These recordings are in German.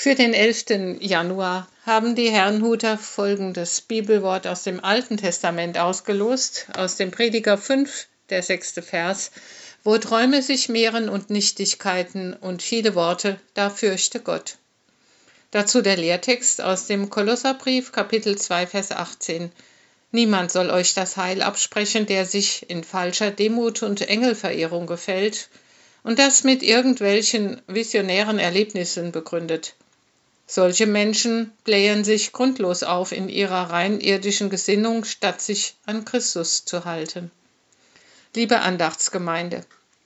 Für den 11. Januar haben die Herrnhuter folgendes Bibelwort aus dem Alten Testament ausgelost, aus dem Prediger 5, der 6. Vers. Wo Träume sich mehren und Nichtigkeiten und viele Worte, da fürchte Gott. Dazu der Lehrtext aus dem Kolosserbrief, Kapitel 2, Vers 18. Niemand soll euch das Heil absprechen, der sich in falscher Demut und Engelverehrung gefällt und das mit irgendwelchen visionären Erlebnissen begründet. Solche Menschen blähen sich grundlos auf in ihrer rein irdischen Gesinnung, statt sich an Christus zu halten. Liebe Andachtsgemeinde,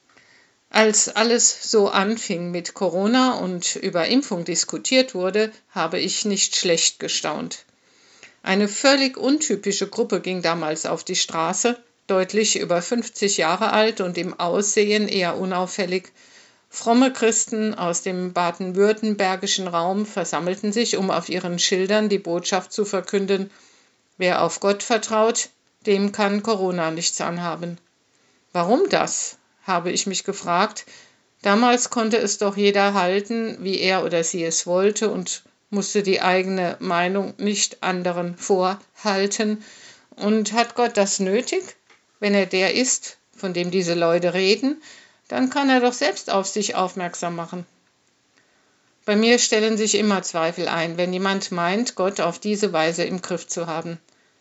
als alles so anfing mit Corona und über Impfung diskutiert wurde, habe ich nicht schlecht gestaunt. Eine völlig untypische Gruppe ging damals auf die Straße, deutlich über 50 Jahre alt und im Aussehen eher unauffällig. Fromme Christen aus dem baden-württembergischen Raum versammelten sich, um auf ihren Schildern die Botschaft zu verkünden: Wer auf Gott vertraut, dem kann Corona nichts anhaben. Warum das, habe ich mich gefragt. Damals konnte es doch jeder halten, wie er oder sie es wollte, und musste die eigene Meinung nicht anderen vorhalten. Und hat Gott das nötig? Wenn er der ist, von dem diese Leute reden, dann kann er doch selbst auf sich aufmerksam machen. Bei mir stellen sich immer Zweifel ein, wenn jemand meint, Gott auf diese Weise im Griff zu haben.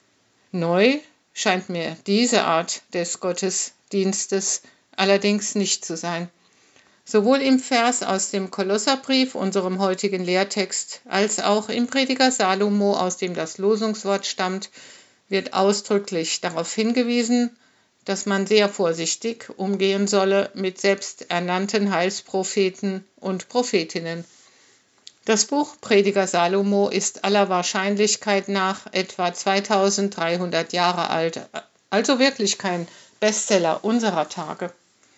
Neu scheint mir diese Art des Gottesdienstes allerdings nicht zu sein. Sowohl im Vers aus dem Kolosserbrief, unserem heutigen Lehrtext, als auch im Prediger Salomo, aus dem das Losungswort stammt, wird ausdrücklich darauf hingewiesen, dass man sehr vorsichtig umgehen solle mit selbsternannten Heilspropheten und Prophetinnen. Das Buch Prediger Salomo ist aller Wahrscheinlichkeit nach etwa 2300 Jahre alt, also wirklich kein Bestseller unserer Tage.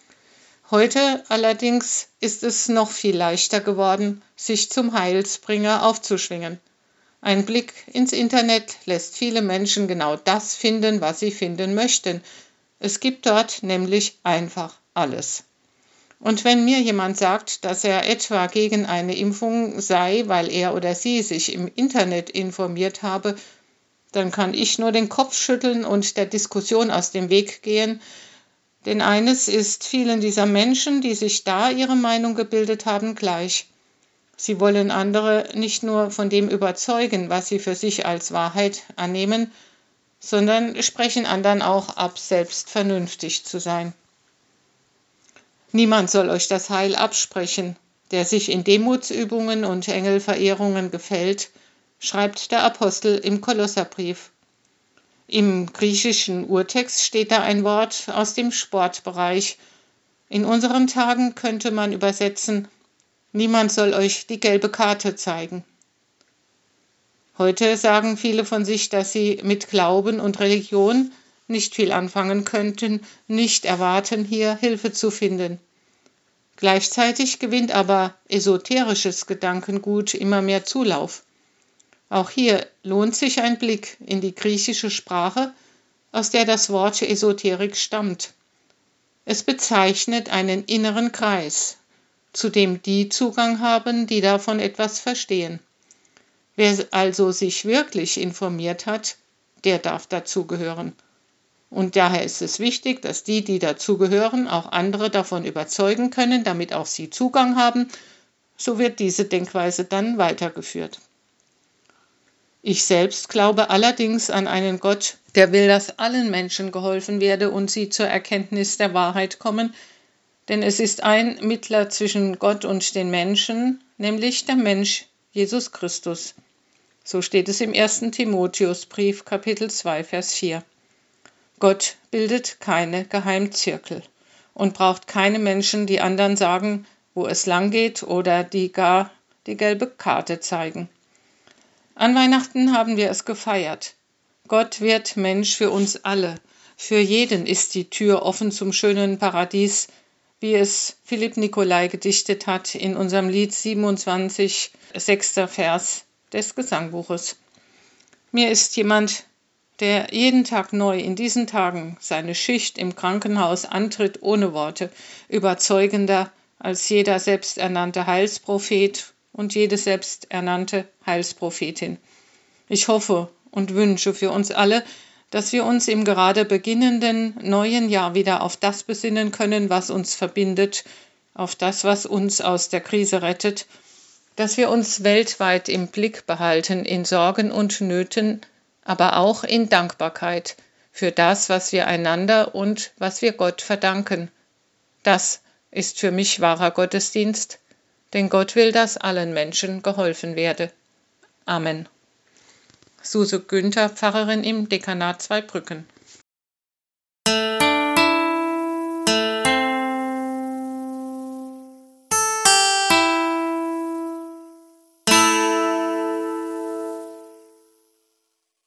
Heute allerdings ist es noch viel leichter geworden, sich zum Heilsbringer aufzuschwingen. Ein Blick ins Internet lässt viele Menschen genau das finden, was sie finden möchten. Es gibt dort nämlich einfach alles. Und wenn mir jemand sagt, dass er etwa gegen eine Impfung sei, weil er oder sie sich im Internet informiert habe, dann kann ich nur den Kopf schütteln und der Diskussion aus dem Weg gehen. Denn eines ist vielen dieser Menschen, die sich da ihre Meinung gebildet haben, gleich. Sie wollen andere nicht nur von dem überzeugen, was sie für sich als Wahrheit annehmen, sondern sprechen anderen auch ab, selbst vernünftig zu sein. Niemand soll euch das Heil absprechen, der sich in Demutsübungen und Engelverehrungen gefällt, schreibt der Apostel im Kolosserbrief. Im griechischen Urtext steht da ein Wort aus dem Sportbereich. In unseren Tagen könnte man übersetzen: Niemand soll euch die gelbe Karte zeigen. Heute sagen viele von sich, dass sie mit Glauben und Religion nicht viel anfangen könnten, nicht erwarten, hier Hilfe zu finden. Gleichzeitig gewinnt aber esoterisches Gedankengut immer mehr Zulauf. Auch hier lohnt sich ein Blick in die griechische Sprache, aus der das Wort Esoterik stammt. Es bezeichnet einen inneren Kreis, zu dem die Zugang haben, die davon etwas verstehen. Wer also sich wirklich informiert hat, der darf dazugehören. Und daher ist es wichtig, dass die dazugehören, auch andere davon überzeugen können, damit auch sie Zugang haben. So wird diese Denkweise dann weitergeführt. Ich selbst glaube allerdings an einen Gott, der will, dass allen Menschen geholfen werde und sie zur Erkenntnis der Wahrheit kommen, denn es ist ein Mittler zwischen Gott und den Menschen, nämlich der Mensch Jesus Christus. So steht es im 1. Timotheusbrief, Kapitel 2, Vers 4. Gott bildet keine Geheimzirkel und braucht keine Menschen, die anderen sagen, wo es lang geht oder die gar die gelbe Karte zeigen. An Weihnachten haben wir es gefeiert. Gott wird Mensch für uns alle. Für jeden ist die Tür offen zum schönen Paradies, wie es Philipp Nicolai gedichtet hat in unserem Lied 27, 6. Vers des Gesangbuches. Mir ist jemand, der jeden Tag neu in diesen Tagen seine Schicht im Krankenhaus antritt ohne Worte, überzeugender als jeder selbsternannte Heilsprophet und jede selbsternannte Heilsprophetin. Ich hoffe und wünsche für uns alle, dass wir uns im gerade beginnenden neuen Jahr wieder auf das besinnen können, was uns verbindet, auf das, was uns aus der Krise rettet, dass wir uns weltweit im Blick behalten in Sorgen und Nöten, aber auch in Dankbarkeit für das, was wir einander und was wir Gott verdanken. Das ist für mich wahrer Gottesdienst, denn Gott will, dass allen Menschen geholfen werde. Amen. Suse Günther, Pfarrerin im Dekanat Zweibrücken.